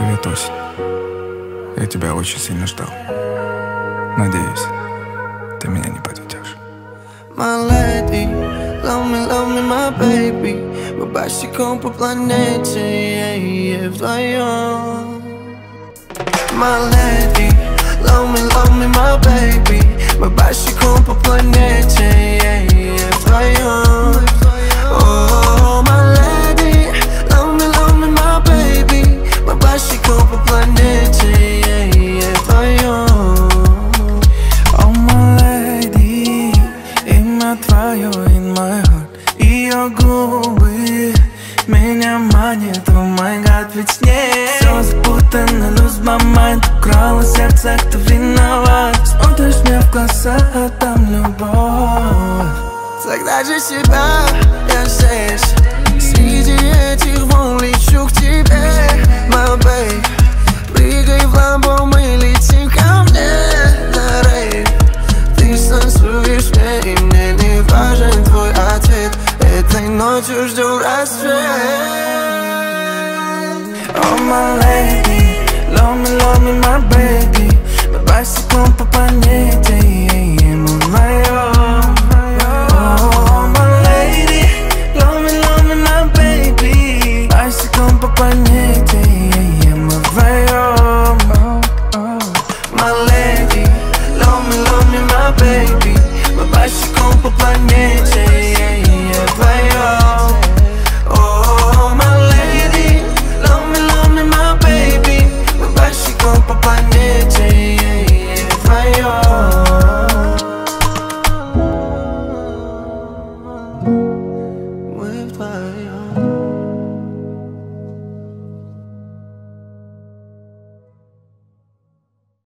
Привет, осень. Я тебя очень сильно ждал. Надеюсь, ты меня не подведешь. My lady, love me, my baby. Мы босиком по планете, вдвоем. My lady, love me, my baby. Мы босиком по планете, вдвоем. Oh, my lady, love me, my baby. Мы босиком по планете, вдвоем. Oh, my lady, имя твое in my heart. Ее губы меня манит, oh my god, ведь с ней все запутано, lose my mind. Украла сердце, кто виноват? Смотришь мне в глаза, а там любовь. Тогда же себя я здесь. Среди этих волн лечу к тебе, my babe. Прыгай в ламбо, мы летим ко мне на рейв. Ты станцуешь мне, и мне не важен твой ответ. Этой ночью жду рассвет. Oh, my lady, love me, my baby. Мы босиком по планете, мы вдвоем. Oh, my lady, love me, my baby. Босиком по планете.